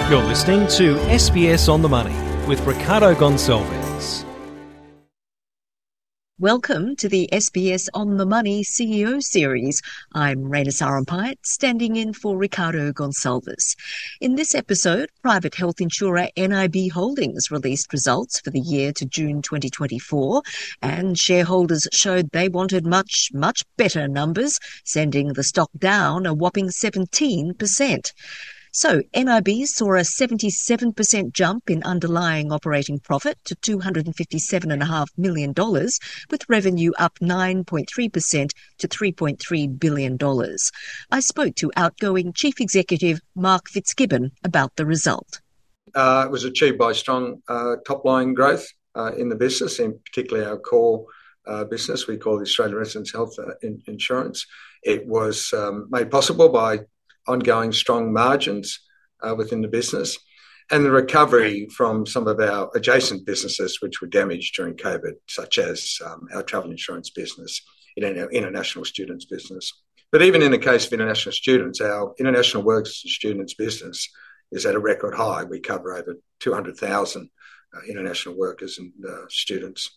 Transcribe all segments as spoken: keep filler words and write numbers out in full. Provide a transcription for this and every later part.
You're listening to S B S On The Money with Ricardo Gonçalves. Welcome to the S B S On The Money C E O series. I'm Raina Sarumpait, standing in for Ricardo Gonçalves. In this episode, private health insurer N I B Holdings released results for the year to June twenty twenty-four, and shareholders showed they wanted much, much better numbers, sending the stock down a whopping seventeen percent. So N I B saw a seventy-seven percent jump in underlying operating profit to two hundred fifty-seven point five million dollars, with revenue up nine point three percent to three point three billion dollars. I spoke to outgoing Chief Executive Mark Fitzgibbon about the result. Uh, it was achieved by strong uh, top-line growth uh, in the business, in particularly our core uh, business we call the Australian Residents Health uh, in- Insurance. It was um, made possible by ongoing strong margins uh, within the business and the recovery from some of our adjacent businesses which were damaged during COVID, such as um, our travel insurance business, in our international students business. But even in the case of international students, our international workers and students business is at a record high. We cover over two hundred thousand uh, international workers and uh, students.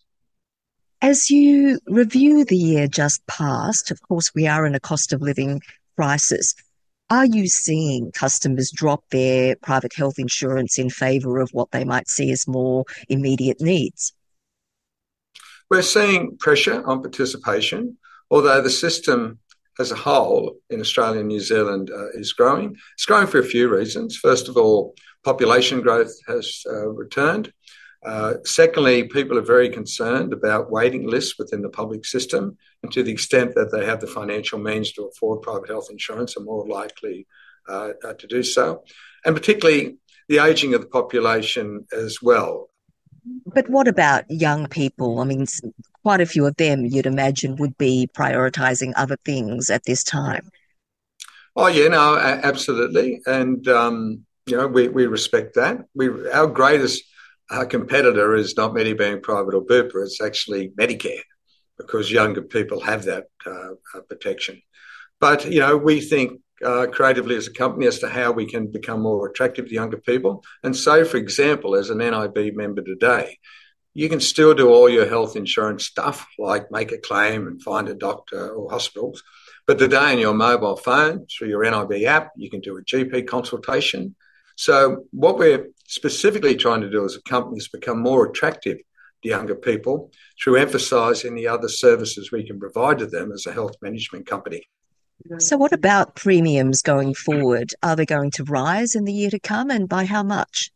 As you review the year just past, of course, we are in a cost of living crisis. Are you seeing customers drop their private health insurance in favour of what they might see as more immediate needs? We're seeing pressure on participation, although the system as a whole in Australia and New Zealand uh, is growing. It's growing for a few reasons. First of all, population growth has uh, returned. Uh, secondly, people are very concerned about waiting lists within the public system, and to the extent that they have the financial means to afford private health insurance are more likely uh, uh, to do so, and particularly the ageing of the population as well. But what about young people? I mean, quite a few of them, you'd imagine, would be prioritising other things at this time. Oh, yeah, no, absolutely. And, um, you know, we, we respect that. We Our greatest Our competitor is not Medibank Private or Bupa, it's actually Medicare, because younger people have that uh, uh, protection. But, you know, we think uh, creatively as a company as to how we can become more attractive to younger people. And so, for example, as an N I B member today, you can still do all your health insurance stuff, like make a claim and find a doctor or hospitals. But today on your mobile phone, through your N I B app, you can do a G P consultation. So what we're specifically trying to do as a company is become more attractive to younger people through emphasising the other services we can provide to them as a health management company. So what about premiums going forward? Are they going to rise in the year to come, and by how much?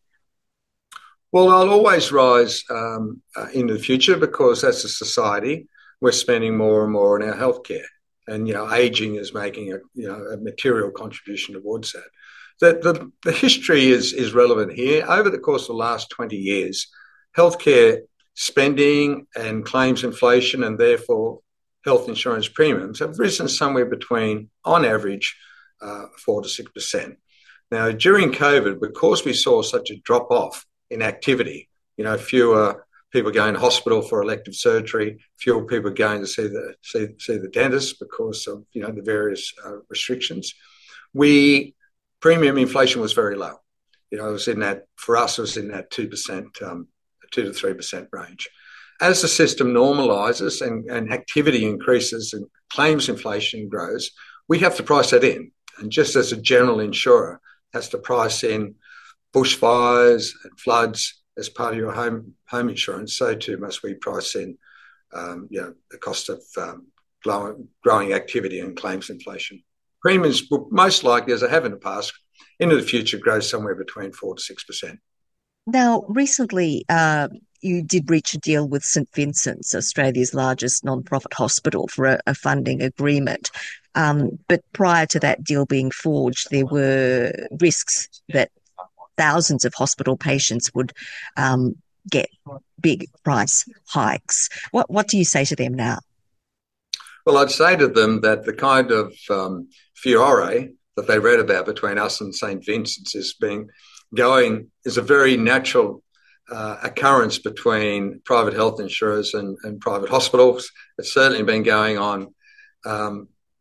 Well, they'll always rise um, uh, in the future, because as a society, we're spending more and more on our healthcare, and, you know, ageing is making a, you know, a material contribution towards that. The, the, the history is, is relevant here. Over the course of the last twenty years, healthcare spending and claims inflation, and therefore health insurance premiums, have risen somewhere between, on average, uh, four to six percent. Now, during COVID, because we saw such a drop-off in activity, you know, fewer people going to hospital for elective surgery, fewer people going to see the, see, see the dentist because of, you know, the various uh, restrictions, we... premium inflation was very low. You know, it was in that, for us, it was in that two percent, um, two to three percent range. As the system normalises and, and activity increases and claims inflation grows, we have to price that in. And just as a general insurer has to price in bushfires and floods as part of your home home insurance, so too must we price in, um, you know, the cost of um, growing, growing activity and claims inflation. Premiums will most likely, as they have in the past, into the future grow somewhere between four to six percent. Now, recently, uh, you did reach a deal with St Vincent's, Australia's largest non-profit hospital, for a, a funding agreement. Um, but prior to that deal being forged, there were risks that thousands of hospital patients would um, get big price hikes. What What do you say to them now? Well, I'd say to them that the kind of um, furore that they read about between us and St Vincent's is being going is a very natural uh, occurrence between private health insurers and, and private hospitals. It's certainly been going on um,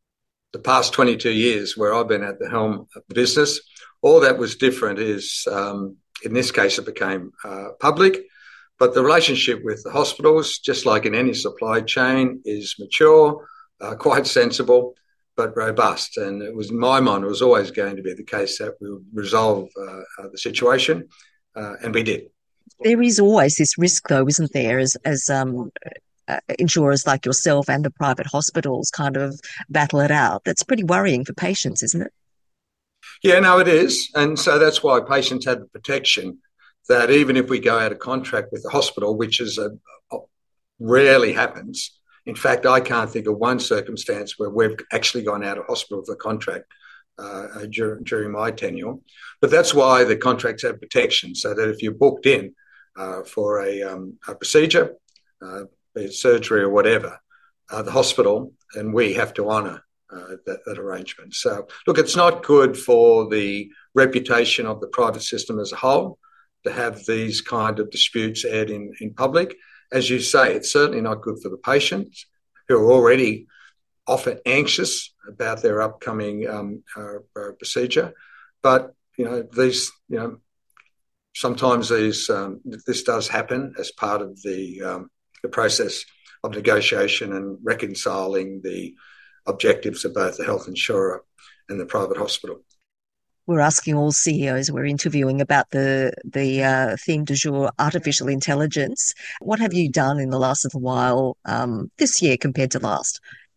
the past twenty-two years where I've been at the helm of the business. All that was different is, um, in this case, it became uh, public, but the relationship with the hospitals, just like in any supply chain, is mature, uh, quite sensible, but robust. And it was, in my mind, it was always going to be the case that we would resolve uh, the situation, uh, and we did. There is always this risk, though, isn't there, as, as um, uh, insurers like yourself and the private hospitals kind of battle it out. That's pretty worrying for patients, isn't it? Yeah, no, it is. And so that's why patients have the protection that even if we go out of contract with the hospital, which is a, a rarely happens. In fact, I can't think of one circumstance where we've actually gone out of hospital for contract uh, during, during my tenure. But that's why the contracts have protection, so that if you're booked in uh, for a, um, a procedure, uh, be it surgery or whatever, uh, the hospital and we have to honour uh, that, that arrangement. So, look, it's not good for the reputation of the private system as a whole to have these kind of disputes aired in, in public. As you say, it's certainly not good for the patients who are already often anxious about their upcoming um, uh, uh, procedure. But, you know, these, you know, sometimes these um, this does happen as part of the, um, the process of negotiation and reconciling the objectives of both the health insurer and the private hospital. We're asking all C E Os we're interviewing about the the uh, theme du jour, artificial intelligence. What have you done in the last little while um, this year compared to last?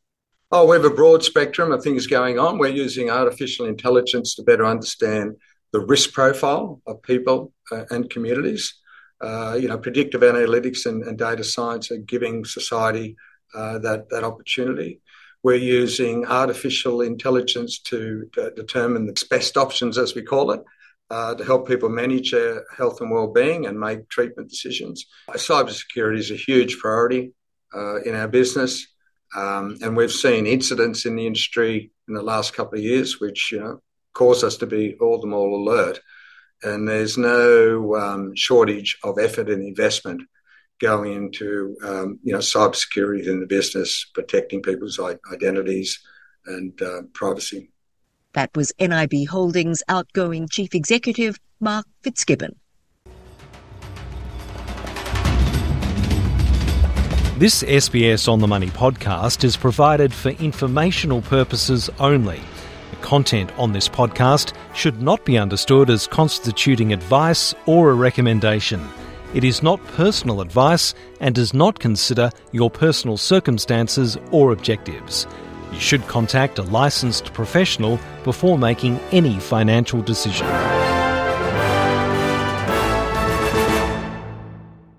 Oh, we have a broad spectrum of things going on. We're using artificial intelligence to better understand the risk profile of people uh, and communities. Uh, you know, predictive analytics and, and data science are giving society uh, that, that opportunity. We're using artificial intelligence to, to determine the best options, as we call it, uh, to help people manage their health and well-being and make treatment decisions. Cybersecurity is a huge priority uh, in our business, um, and we've seen incidents in the industry in the last couple of years which, you know, cause us to be all the more alert. And there's no um, shortage of effort and investment going into, um, you know, cybersecurity in the business, protecting people's identities and uh, privacy. That was N I B Holdings outgoing Chief Executive Mark Fitzgibbon. This S B S On The Money podcast is provided for informational purposes only. The content on this podcast should not be understood as constituting advice or a recommendation. It is not personal advice and does not consider your personal circumstances or objectives. You should contact a licensed professional before making any financial decision.